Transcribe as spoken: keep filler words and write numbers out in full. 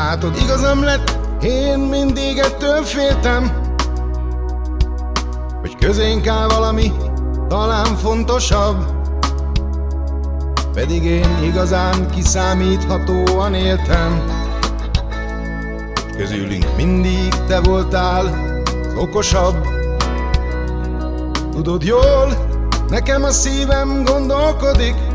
Látod, igazam lett, én mindig ettől féltem, hogy közénk áll valami, talán fontosabb. Pedig én igazán kiszámíthatóan éltem, és közülünk mindig te voltál az okosabb. Tudod jól, nekem a szívem gondolkodik,